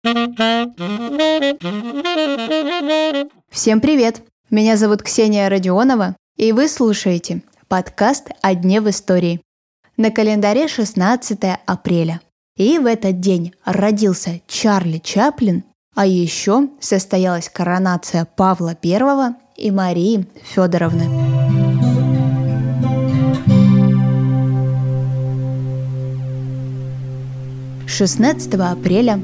Всем привет! Меня зовут Ксения Родионова, и вы слушаете подкаст «О дне в истории». На календаре 16 апреля. И в этот день родился Чарли Чаплин, а еще состоялась коронация Павла I и Марии Федоровны. – 16 апреля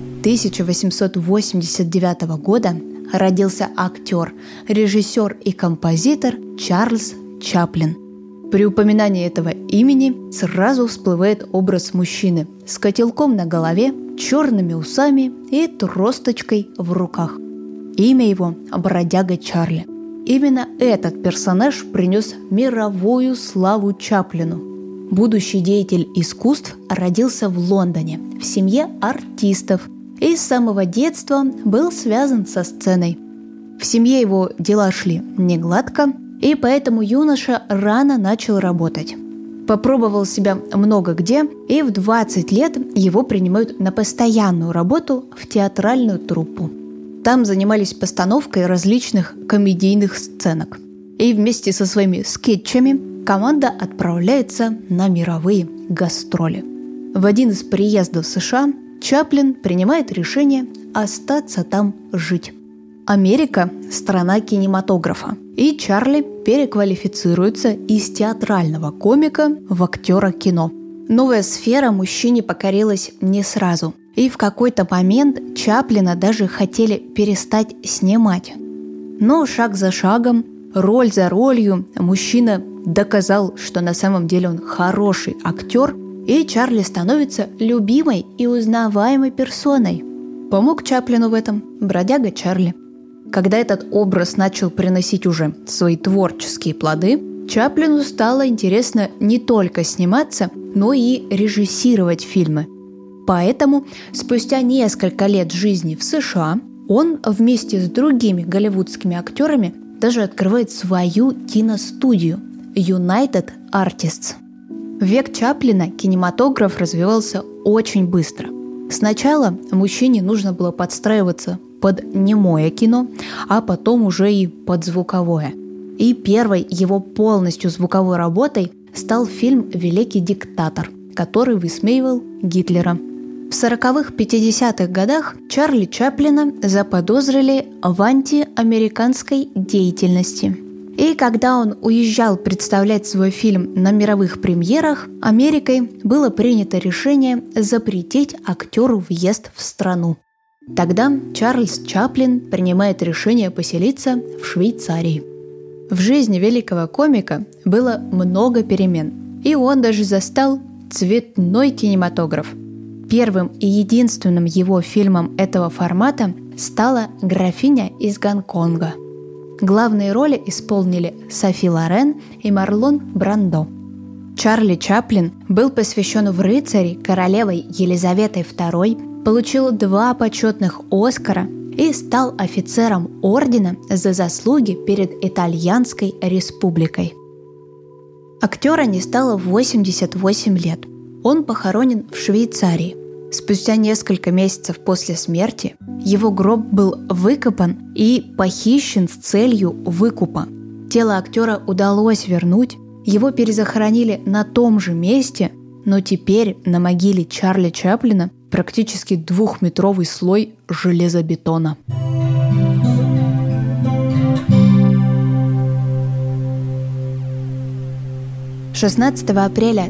1889 года родился актер, режиссер и композитор Чарльз Чаплин. При упоминании этого имени сразу всплывает образ мужчины с котелком на голове, черными усами и тросточкой в руках. Имя его – Бродяга Чарли. Именно этот персонаж принес мировую славу Чаплину. Будущий деятель искусств родился в Лондоне, в семье артистов, и с самого детства был связан со сценой. В семье его дела шли не гладко, и поэтому юноша рано начал работать. Попробовал себя много где, и в 20 лет его принимают на постоянную работу в театральную труппу. Там занимались постановкой различных комедийных сценок. И вместе со своими скетчами команда отправляется на мировые гастроли. В один из приездов в США Чаплин принимает решение остаться там жить. Америка – страна кинематографа, и Чарли переквалифицируется из театрального комика в актера кино. Новая сфера мужчине покорилась не сразу, и в какой-то момент Чаплина даже хотели перестать снимать. Но шаг за шагом, роль за ролью мужчина доказал, что на самом деле он хороший актер, и Чарли становится любимой и узнаваемой персоной. Помог Чаплину в этом бродяга Чарли. Когда этот образ начал приносить уже свои творческие плоды, Чаплину стало интересно не только сниматься, но и режиссировать фильмы. Поэтому спустя несколько лет жизни в США он вместе с другими голливудскими актерами даже открывает свою киностудию United Artists. В век Чаплина кинематограф развивался очень быстро. Сначала мужчине нужно было подстраиваться под немое кино, а потом уже и под звуковое. И первой его полностью звуковой работой стал фильм «Великий диктатор», который высмеивал Гитлера. В 40-х-50-х годах Чарли Чаплина заподозрили в антиамериканской деятельности. И когда он уезжал представлять свой фильм на мировых премьерах, Америкой было принято решение запретить актеру въезд в страну. Тогда Чарльз Чаплин принимает решение поселиться в Швейцарии. В жизни великого комика было много перемен, и он даже застал цветной кинематограф. Первым и единственным его фильмом этого формата стала «Графиня из Гонконга». Главные роли исполнили Софи Лорен и Марлон Брандо. Чарли Чаплин был посвящен в рыцари королевой Елизаветой II, получил 2 почетных «Оскара» и стал офицером ордена за заслуги перед Итальянской республикой. Актера не стало в 88 лет. Он похоронен в Швейцарии. Спустя несколько месяцев после смерти его гроб был выкопан и похищен с целью выкупа. Тело актера удалось вернуть, его перезахоронили на том же месте, но теперь на могиле Чарли Чаплина практически 2-метровый слой железобетона. – 16 апреля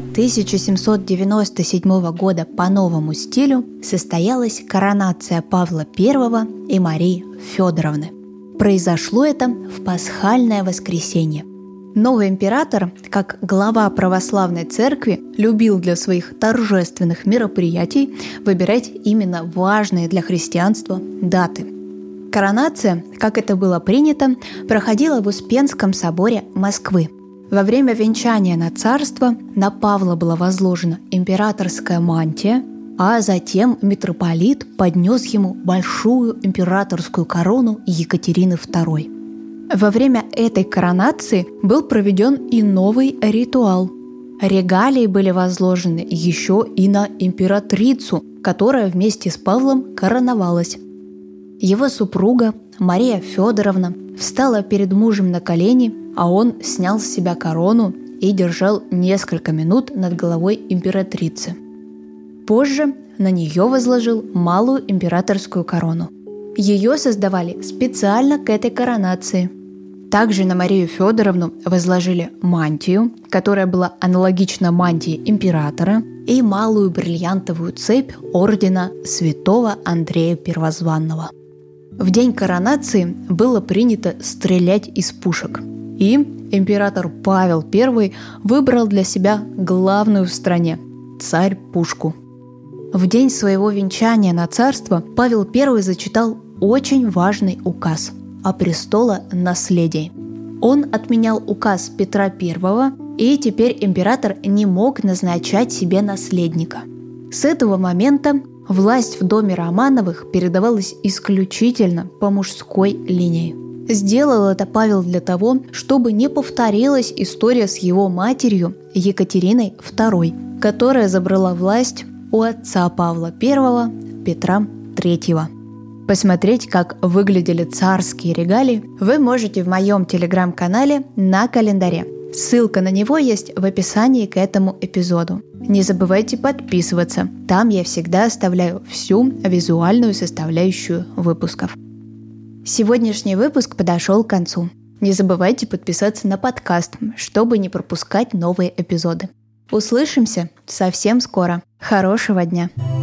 1797 года по новому стилю состоялась коронация Павла I и Марии Федоровны. Произошло это в пасхальное воскресенье. Новый император, как глава православной церкви, любил для своих торжественных мероприятий выбирать именно важные для христианства даты. Коронация, как это было принято, проходила в Успенском соборе Москвы. Во время венчания на царство на Павла была возложена императорская мантия, а затем митрополит поднес ему большую императорскую корону Екатерины II. Во время этой коронации был проведен и новый ритуал. Регалии были возложены еще и на императрицу, которая вместе с Павлом короновалась. Его супруга Мария Федоровна встала перед мужем на колени, а он снял с себя корону и держал несколько минут над головой императрицы. Позже на нее возложил малую императорскую корону. Ее создавали специально к этой коронации. Также на Марию Федоровну возложили мантию, которая была аналогична мантии императора, и малую бриллиантовую цепь ордена святого Андрея Первозванного. В день коронации было принято стрелять из пушек, и император Павел I выбрал для себя главную в стране – царь-пушку. В день своего венчания на царство Павел I зачитал очень важный указ о престолонаследии. Он отменял указ Петра I, и теперь император не мог назначать себе наследника. С этого момента власть в доме Романовых передавалась исключительно по мужской линии. Сделал это Павел для того, чтобы не повторилась история с его матерью Екатериной II, которая забрала власть у отца Павла I, Петра III. Посмотреть, как выглядели царские регалии, вы можете в моем телеграм-канале на календаре. Ссылка на него есть в описании к этому эпизоду. Не забывайте подписываться, там я всегда оставляю всю визуальную составляющую выпусков. Сегодняшний выпуск подошел к концу. Не забывайте подписаться на подкаст, чтобы не пропускать новые эпизоды. Услышимся совсем скоро. Хорошего дня!